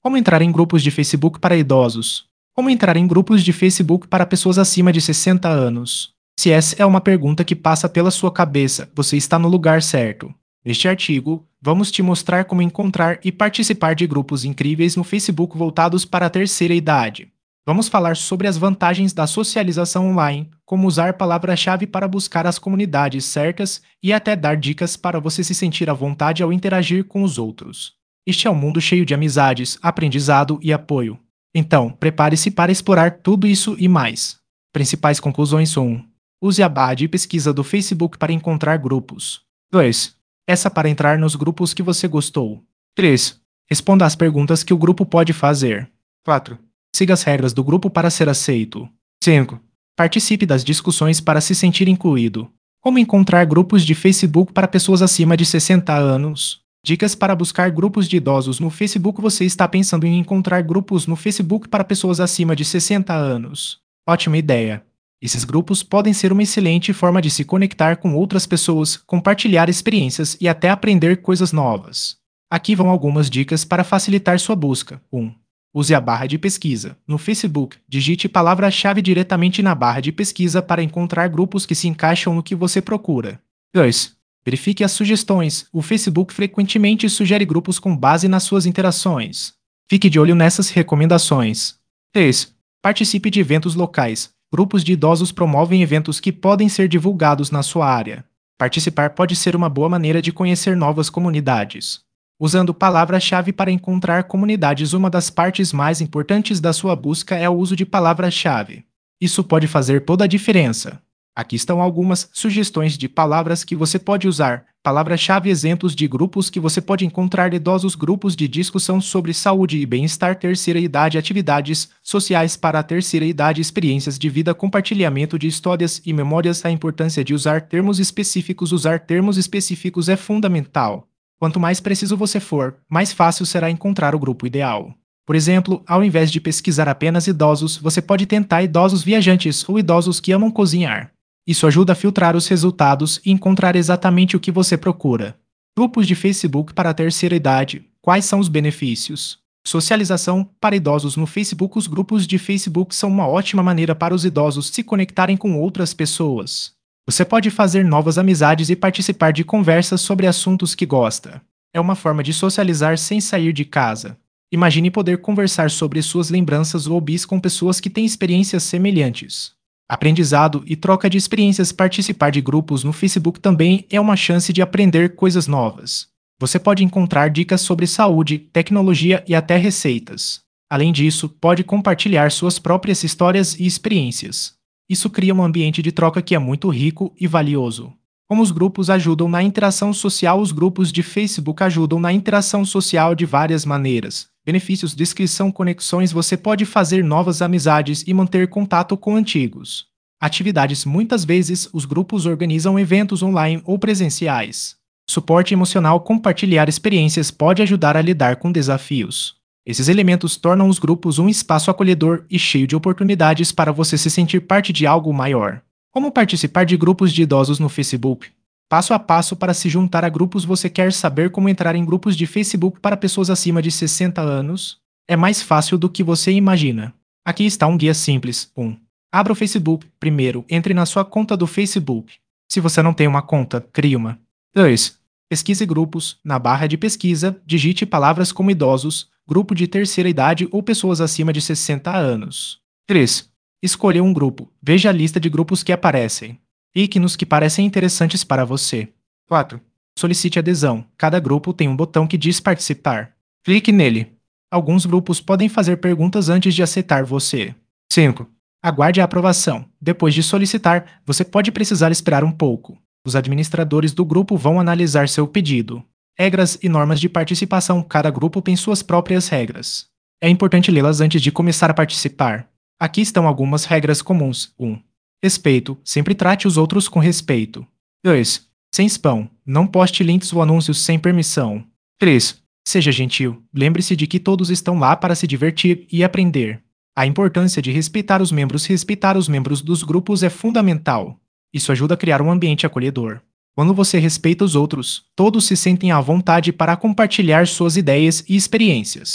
Como entrar em grupos de Facebook para idosos? Como entrar em grupos de Facebook para pessoas acima de 60 anos? Se essa é uma pergunta que passa pela sua cabeça, você está no lugar certo. Neste artigo, vamos te mostrar como encontrar e participar de grupos incríveis no Facebook voltados para a terceira idade. Vamos falar sobre as vantagens da socialização online, como usar palavra-chave para buscar as comunidades certas e até dar dicas para você se sentir à vontade ao interagir com os outros. Este é um mundo cheio de amizades, aprendizado e apoio. Então, prepare-se para explorar tudo isso e mais. Principais conclusões 1. Use a barra de pesquisa do Facebook para encontrar grupos. 2. Essa para entrar nos grupos que você gostou. 3. Responda às perguntas que o grupo pode fazer. 4. Siga as regras do grupo para ser aceito. 5. Participe das discussões para se sentir incluído. Como encontrar grupos de Facebook para pessoas acima de 60 anos? Dicas para buscar grupos de idosos no Facebook. Você está pensando em encontrar grupos no Facebook para pessoas acima de 60 anos? Ótima ideia! Esses grupos podem ser uma excelente forma de se conectar com outras pessoas, compartilhar experiências e até aprender coisas novas. Aqui vão algumas dicas para facilitar sua busca. 1. Use a barra de pesquisa. No Facebook, digite palavra-chave diretamente na barra de pesquisa para encontrar grupos que se encaixam no que você procura. 2. Verifique as sugestões. O Facebook frequentemente sugere grupos com base nas suas interações. Fique de olho nessas recomendações. 3. Participe de eventos locais. Grupos de idosos promovem eventos que podem ser divulgados na sua área. Participar pode ser uma boa maneira de conhecer novas comunidades. Usando palavra-chave para encontrar comunidades. Uma das partes mais importantes da sua busca é o uso de palavra-chave. Isso pode fazer toda a diferença. Aqui estão algumas sugestões de palavras que você pode usar. Palavra-chave: exemplos de grupos que você pode encontrar: idosos, grupos de discussão sobre saúde e bem-estar, terceira idade, atividades sociais para a terceira idade, experiências de vida, compartilhamento de histórias e memórias. A importância de usar termos específicos. Usar termos específicos é fundamental. Quanto mais preciso você for, mais fácil será encontrar o grupo ideal. Por exemplo, ao invés de pesquisar apenas idosos, você pode tentar idosos viajantes ou idosos que amam cozinhar. Isso ajuda a filtrar os resultados e encontrar exatamente o que você procura. Grupos de Facebook para a terceira idade. Quais são os benefícios? Socialização para idosos no Facebook. Os grupos de Facebook são uma ótima maneira para os idosos se conectarem com outras pessoas. Você pode fazer novas amizades e participar de conversas sobre assuntos que gosta. É uma forma de socializar sem sair de casa. Imagine poder conversar sobre suas lembranças ou hobbies com pessoas que têm experiências semelhantes. Aprendizado e troca de experiências. Participar de grupos no Facebook também é uma chance de aprender coisas novas. Você pode encontrar dicas sobre saúde, tecnologia e até receitas. Além disso, pode compartilhar suas próprias histórias e experiências. Isso cria um ambiente de troca que é muito rico e valioso. Como os grupos ajudam na interação social? Os grupos de Facebook ajudam na interação social de várias maneiras. Benefícios: descrição, conexões. Você pode fazer novas amizades e manter contato com antigos. Atividades: muitas vezes os grupos organizam eventos online ou presenciais. Suporte emocional: compartilhar experiências pode ajudar a lidar com desafios. Esses elementos tornam os grupos um espaço acolhedor e cheio de oportunidades para você se sentir parte de algo maior. Como participar de grupos de idosos no Facebook? Passo a passo para se juntar a grupos. Você quer saber como entrar em grupos de Facebook para pessoas acima de 60 anos? É mais fácil do que você imagina. Aqui está um guia simples. 1. Abra o Facebook. Primeiro, entre na sua conta do Facebook. Se você não tem uma conta, crie uma. 2. Pesquise grupos. Na barra de pesquisa, digite palavras como idosos, grupo de terceira idade ou pessoas acima de 60 anos. 3. Escolha um grupo. Veja a lista de grupos que aparecem. Clique nos que parecem interessantes para você. 4. Solicite adesão. Cada grupo tem um botão que diz participar. Clique nele. Alguns grupos podem fazer perguntas antes de aceitar você. 5. Aguarde a aprovação. Depois de solicitar, você pode precisar esperar um pouco. Os administradores do grupo vão analisar seu pedido. Regras e normas de participação. Cada grupo tem suas próprias regras. É importante lê-las antes de começar a participar. Aqui estão algumas regras comuns. 1. Respeito. Sempre trate os outros com respeito. 2. Sem spam. Não poste links ou anúncios sem permissão. 3. Seja gentil. Lembre-se de que todos estão lá para se divertir e aprender. A importância de respeitar os membros. Respeitar os membros dos grupos é fundamental. Isso ajuda a criar um ambiente acolhedor. Quando você respeita os outros, todos se sentem à vontade para compartilhar suas ideias e experiências.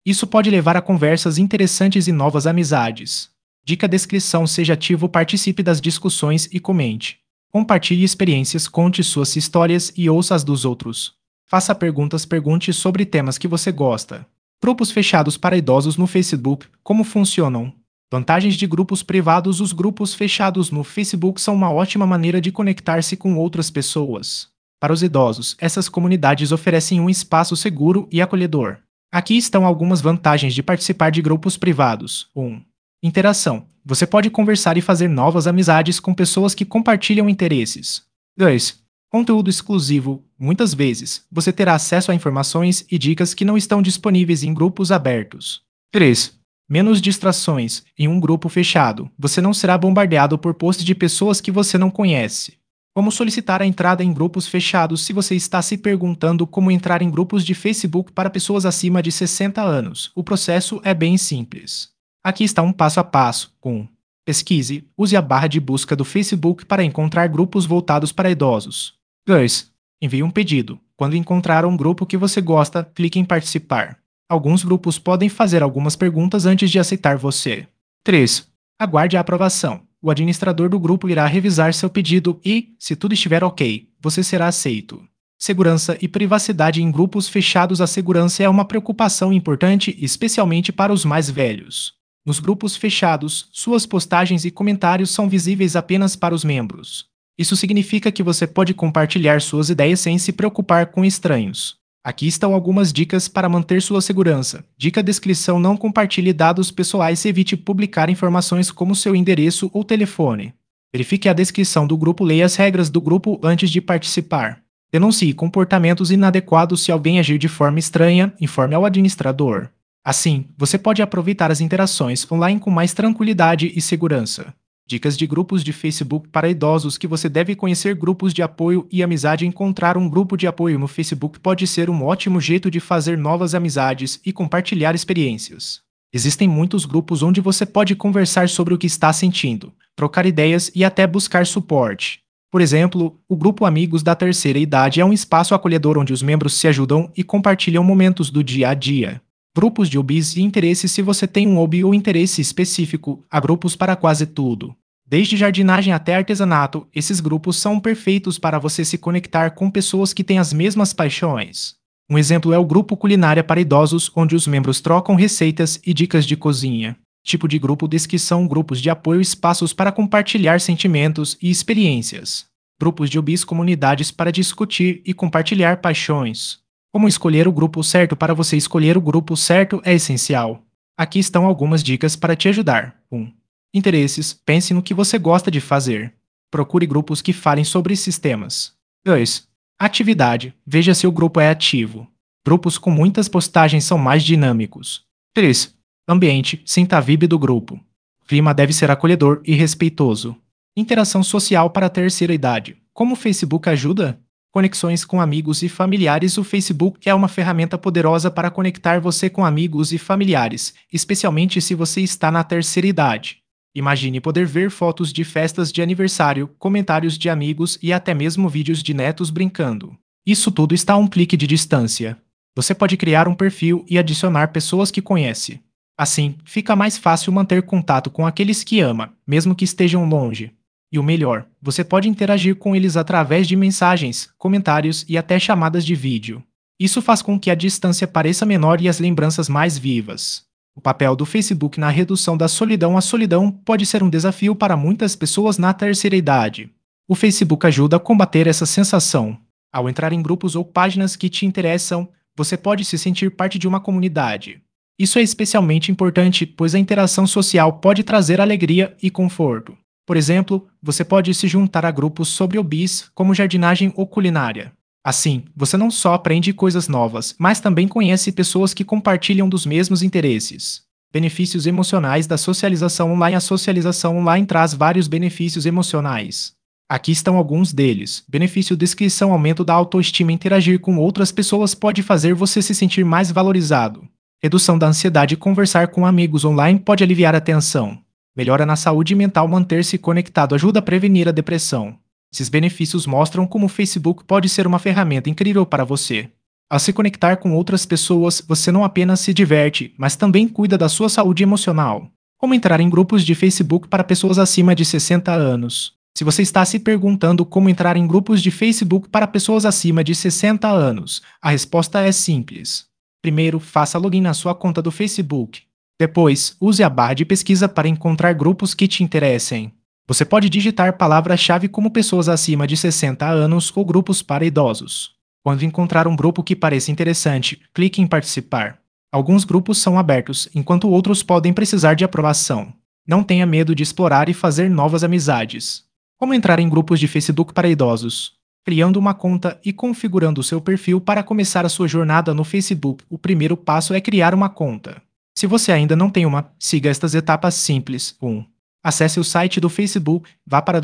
Isso pode levar a conversas interessantes e novas amizades. Dica: descrição: seja ativo, participe das discussões e comente. Compartilhe experiências, conte suas histórias e ouça as dos outros. Faça perguntas, pergunte sobre temas que você gosta. Grupos fechados para idosos no Facebook: como funcionam? Vantagens de grupos privados: os grupos fechados no Facebook são uma ótima maneira de conectar-se com outras pessoas. Para os idosos, essas comunidades oferecem um espaço seguro e acolhedor. Aqui estão algumas vantagens de participar de grupos privados. 1. Interação: você pode conversar e fazer novas amizades com pessoas que compartilham interesses. 2. Conteúdo exclusivo: muitas vezes, você terá acesso a informações e dicas que não estão disponíveis em grupos abertos. 3. Menos distrações: em um grupo fechado, você não será bombardeado por posts de pessoas que você não conhece. Como solicitar a entrada em grupos fechados? Se você está se perguntando como entrar em grupos de Facebook para pessoas acima de 60 anos, o processo é bem simples. Aqui está um passo a passo. 1. Pesquise: use a barra de busca do Facebook para encontrar grupos voltados para idosos. 2. Envie um pedido. Quando encontrar um grupo que você gosta, clique em participar. Alguns grupos podem fazer algumas perguntas antes de aceitar você. 3. Aguarde a aprovação. O administrador do grupo irá revisar seu pedido e, se tudo estiver ok, você será aceito. Segurança e privacidade: em grupos fechados, a segurança é uma preocupação importante, especialmente para os mais velhos. Nos grupos fechados, suas postagens e comentários são visíveis apenas para os membros. Isso significa que você pode compartilhar suas ideias sem se preocupar com estranhos. Aqui estão algumas dicas para manter sua segurança. Dica: descrição: não compartilhe dados pessoais e evite publicar informações como seu endereço ou telefone. Verifique a descrição do grupo, leia as regras do grupo antes de participar. Denuncie comportamentos inadequados: se alguém agir de forma estranha, informe ao administrador. Assim, você pode aproveitar as interações online com mais tranquilidade e segurança. Dicas de grupos de Facebook para idosos que você deve conhecer: grupos de apoio e amizade. Encontrar um grupo de apoio no Facebook pode ser um ótimo jeito de fazer novas amizades e compartilhar experiências. Existem muitos grupos onde você pode conversar sobre o que está sentindo, trocar ideias e até buscar suporte. Por exemplo, o grupo Amigos da Terceira Idade é um espaço acolhedor onde os membros se ajudam e compartilham momentos do dia a dia. Grupos de hobbies e interesses: se você tem um hobby ou interesse específico, há grupos para quase tudo. Desde jardinagem até artesanato, esses grupos são perfeitos para você se conectar com pessoas que têm as mesmas paixões. Um exemplo é o grupo Culinária para Idosos, onde os membros trocam receitas e dicas de cozinha. Tipo de grupo: descrição, grupos de apoio, espaços para compartilhar sentimentos e experiências. Grupos de hobbies, comunidades para discutir e compartilhar paixões. Como escolher o grupo certo? Para você escolher o grupo certo é essencial. Aqui estão algumas dicas para te ajudar. 1. Interesses: pense no que você gosta de fazer. Procure grupos que falem sobre esses temas. 2. Atividade: veja se o grupo é ativo. Grupos com muitas postagens são mais dinâmicos. 3. Ambiente: sinta a vibe do grupo. O clima deve ser acolhedor e respeitoso. Interação social para a terceira idade: como o Facebook ajuda? Conexões com amigos e familiares: o Facebook é uma ferramenta poderosa para conectar você com amigos e familiares, especialmente se você está na terceira idade. Imagine poder ver fotos de festas de aniversário, comentários de amigos e até mesmo vídeos de netos brincando. Isso tudo está a um clique de distância. Você pode criar um perfil e adicionar pessoas que conhece. Assim, fica mais fácil manter contato com aqueles que ama, mesmo que estejam longe. E o melhor, você pode interagir com eles através de mensagens, comentários e até chamadas de vídeo. Isso faz com que a distância pareça menor e as lembranças mais vivas. O papel do Facebook na redução da solidão: a solidão pode ser um desafio para muitas pessoas na terceira idade. O Facebook ajuda a combater essa sensação. Ao entrar em grupos ou páginas que te interessam, você pode se sentir parte de uma comunidade. Isso é especialmente importante, pois a interação social pode trazer alegria e conforto. Por exemplo, você pode se juntar a grupos sobre hobbies, como jardinagem ou culinária. Assim, você não só aprende coisas novas, mas também conhece pessoas que compartilham dos mesmos interesses. Benefícios emocionais da socialização online: a socialização online traz vários benefícios emocionais. Aqui estão alguns deles. Benefício: descrição, aumento da autoestima: interagir com outras pessoas pode fazer você se sentir mais valorizado. Redução da ansiedade: conversar com amigos online pode aliviar a tensão. Melhora na saúde mental: manter-se conectado ajuda a prevenir a depressão. Esses benefícios mostram como o Facebook pode ser uma ferramenta incrível para você. Ao se conectar com outras pessoas, você não apenas se diverte, mas também cuida da sua saúde emocional. Como entrar em grupos de Facebook para pessoas acima de 60 anos? Se você está se perguntando como entrar em grupos de Facebook para pessoas acima de 60 anos, a resposta é simples. Primeiro, faça login na sua conta do Facebook. Depois, use a barra de pesquisa para encontrar grupos que te interessem. Você pode digitar palavra-chave como pessoas acima de 60 anos ou grupos para idosos. Quando encontrar um grupo que pareça interessante, clique em participar. Alguns grupos são abertos, enquanto outros podem precisar de aprovação. Não tenha medo de explorar e fazer novas amizades. Como entrar em grupos de Facebook para idosos? Criando uma conta e configurando o seu perfil para começar a sua jornada no Facebook, o primeiro passo é criar uma conta. Se você ainda não tem uma, siga estas etapas simples. 1. Acesse o site do Facebook, vá para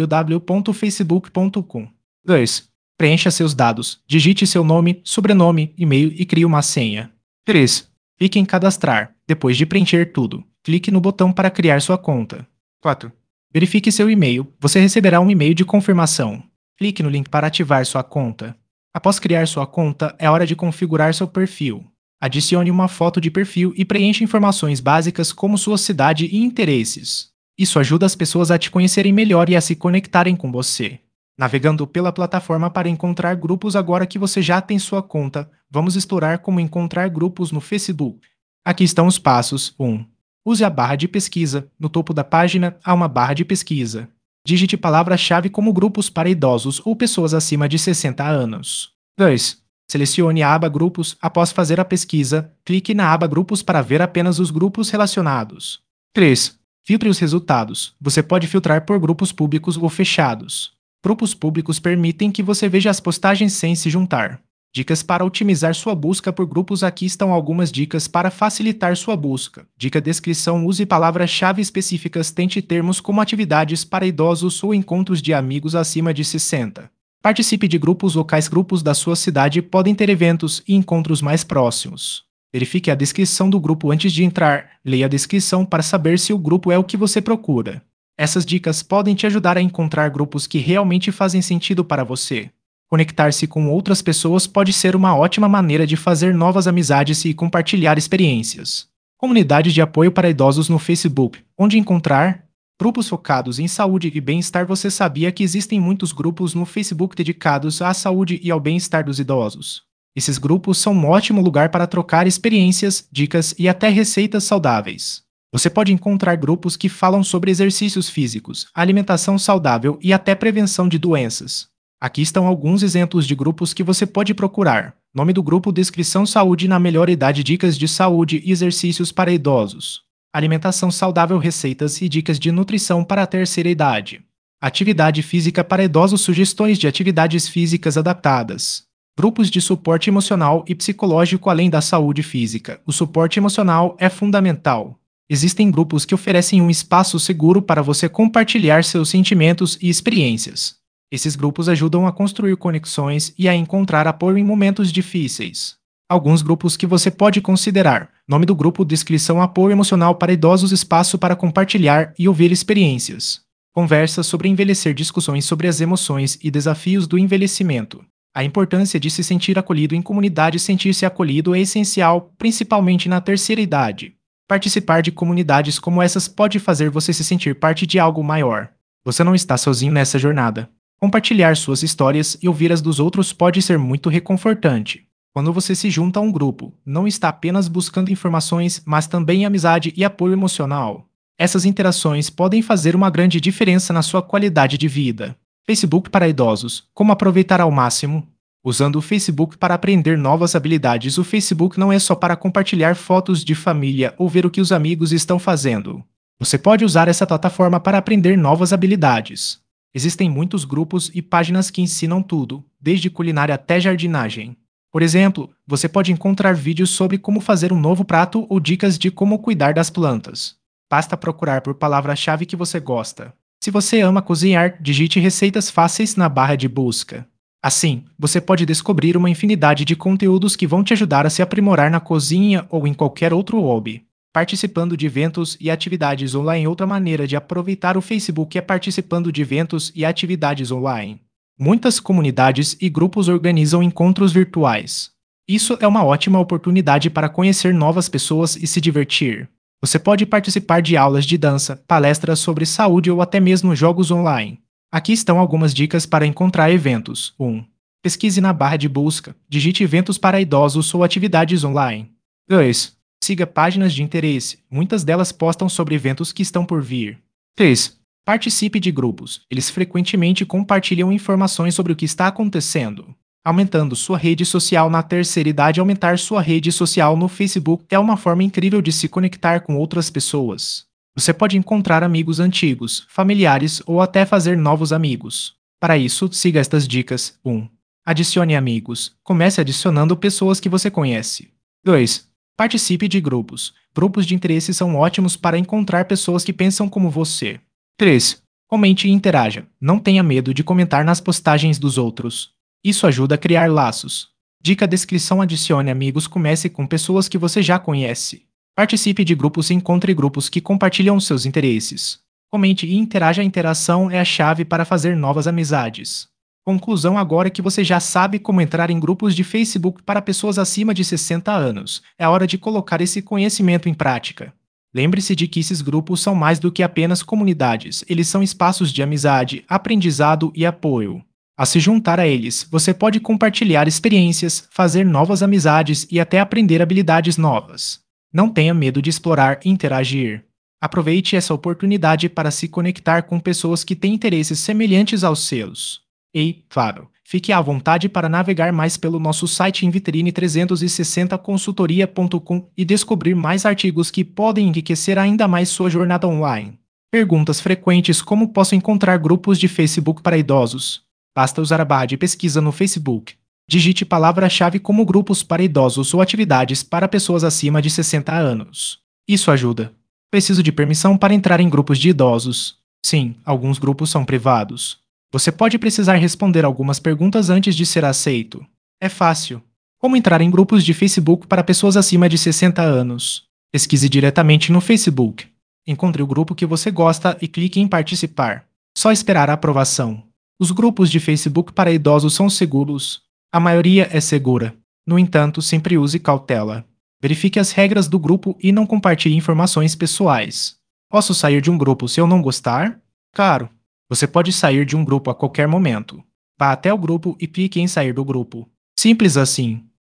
www.facebook.com. 2. Preencha seus dados, digite seu nome, sobrenome, e-mail e crie uma senha. 3. Clique em cadastrar. Depois de preencher tudo, clique no botão para criar sua conta. 4. Verifique seu e-mail. Você receberá um e-mail de confirmação. Clique no link para ativar sua conta. Após criar sua conta, é hora de configurar seu perfil. Adicione uma foto de perfil e preencha informações básicas como sua cidade e interesses. Isso ajuda as pessoas a te conhecerem melhor e a se conectarem com você. Navegando pela plataforma para encontrar grupos agora que você já tem sua conta, vamos explorar como encontrar grupos no Facebook. Aqui estão os passos. 1. Use a barra de pesquisa. No topo da página há uma barra de pesquisa. Digite palavra-chave como grupos para idosos ou pessoas acima de 60 anos. 2. Selecione a aba Grupos. Após fazer a pesquisa, clique na aba Grupos para ver apenas os grupos relacionados. 3. Filtre os resultados. Você pode filtrar por grupos públicos ou fechados. Grupos públicos permitem que você veja as postagens sem se juntar. Dicas para otimizar sua busca por grupos. Aqui estão algumas dicas para facilitar sua busca. Dica descrição: use palavras-chave específicas, tente termos como atividades para idosos ou encontros de amigos acima de 60. Participe de grupos locais. Grupos da sua cidade podem ter eventos e encontros mais próximos. Verifique a descrição do grupo antes de entrar. Leia a descrição para saber se o grupo é o que você procura. Essas dicas podem te ajudar a encontrar grupos que realmente fazem sentido para você. Conectar-se com outras pessoas pode ser uma ótima maneira de fazer novas amizades e compartilhar experiências. Comunidade de apoio para idosos no Facebook. Onde encontrar grupos focados em saúde e bem-estar. Você sabia que existem muitos grupos no Facebook dedicados à saúde e ao bem-estar dos idosos? Esses grupos são um ótimo lugar para trocar experiências, dicas e até receitas saudáveis. Você pode encontrar grupos que falam sobre exercícios físicos, alimentação saudável e até prevenção de doenças. Aqui estão alguns exemplos de grupos que você pode procurar. Nome do grupo: Descrição: Saúde na melhor idade, dicas de saúde e exercícios para idosos. Alimentação saudável, receitas e dicas de nutrição para a terceira idade. Atividade física para idosos, sugestões de atividades físicas adaptadas. Grupos de suporte emocional e psicológico. Além da saúde física, o suporte emocional é fundamental. Existem grupos que oferecem um espaço seguro para você compartilhar seus sentimentos e experiências. Esses grupos ajudam a construir conexões e a encontrar apoio em momentos difíceis. Alguns grupos que você pode considerar. Nome do grupo: Descrição: Apoio emocional para idosos, espaço para compartilhar e ouvir experiências. Conversa sobre envelhecer, discussões sobre as emoções e desafios do envelhecimento. A importância de se sentir acolhido em comunidade. Sentir-se acolhido é essencial, principalmente na terceira idade. Participar de comunidades como essas pode fazer você se sentir parte de algo maior. Você não está sozinho nessa jornada. Compartilhar suas histórias e ouvir as dos outros pode ser muito reconfortante. Quando você se junta a um grupo, não está apenas buscando informações, mas também amizade e apoio emocional. Essas interações podem fazer uma grande diferença na sua qualidade de vida. Facebook para idosos: como aproveitar ao máximo? Usando o Facebook para aprender novas habilidades. O Facebook não é só para compartilhar fotos de família ou ver o que os amigos estão fazendo. Você pode usar essa plataforma para aprender novas habilidades. Existem muitos grupos e páginas que ensinam tudo, desde culinária até jardinagem. Por exemplo, você pode encontrar vídeos sobre como fazer um novo prato ou dicas de como cuidar das plantas. Basta procurar por palavra-chave que você gosta. Se você ama cozinhar, digite receitas fáceis na barra de busca. Assim, você pode descobrir uma infinidade de conteúdos que vão te ajudar a se aprimorar na cozinha ou em qualquer outro hobby. Participando de eventos e atividades online. Outra maneira de aproveitar o Facebook é participando de eventos e atividades online. Muitas comunidades e grupos organizam encontros virtuais. Isso é uma ótima oportunidade para conhecer novas pessoas e se divertir. Você pode participar de aulas de dança, palestras sobre saúde ou até mesmo jogos online. Aqui estão algumas dicas para encontrar eventos. 1. Pesquise na barra de busca, digite eventos para idosos ou atividades online. 2. Siga páginas de interesse, muitas delas postam sobre eventos que estão por vir. 3. Participe de grupos, eles frequentemente compartilham informações sobre o que está acontecendo. Aumentando sua rede social na terceira idade, aumentar sua rede social no Facebook é uma forma incrível de se conectar com outras pessoas. Você pode encontrar amigos antigos, familiares ou até fazer novos amigos. Para isso, siga estas dicas. 1. Adicione amigos. Comece adicionando pessoas que você conhece. 2. Participe de grupos. Grupos de interesse são ótimos para encontrar pessoas que pensam como você. 3. Comente e interaja. Não tenha medo de comentar nas postagens dos outros. Isso ajuda a criar laços. Dica: descrição: adicione amigos, comece com pessoas que você já conhece. Participe de grupos e encontre grupos que compartilham seus interesses. Comente e interaja. A interação é a chave para fazer novas amizades. Conclusão: agora que você já sabe como entrar em grupos de Facebook para pessoas acima de 60 anos, é hora de colocar esse conhecimento em prática. Lembre-se de que esses grupos são mais do que apenas comunidades, eles são espaços de amizade, aprendizado e apoio. A se juntar a eles, você pode compartilhar experiências, fazer novas amizades e até aprender habilidades novas. Não tenha medo de explorar e interagir. Aproveite essa oportunidade para se conectar com pessoas que têm interesses semelhantes aos seus. E, claro, fique à vontade para navegar mais pelo nosso site em vitrine360consultoria.com e descobrir mais artigos que podem enriquecer ainda mais sua jornada online. Perguntas frequentes: como posso encontrar grupos de Facebook para idosos? Basta usar a barra de pesquisa no Facebook. Digite palavra-chave como grupos para idosos ou atividades para pessoas acima de 60 anos. Isso ajuda. Preciso de permissão para entrar em grupos de idosos. Sim, alguns grupos são privados. Você pode precisar responder algumas perguntas antes de ser aceito. É fácil. Como entrar em grupos de Facebook para pessoas acima de 60 anos? Pesquise diretamente no Facebook. Encontre o grupo que você gosta e clique em participar. Só esperar a aprovação. Os grupos de Facebook para idosos são seguros. A maioria é segura. No entanto, sempre use cautela. Verifique as regras do grupo e não compartilhe informações pessoais. Posso sair de um grupo se eu não gostar? Claro. Você pode sair de um grupo a qualquer momento. Vá até o grupo e clique em sair do grupo. Simples assim.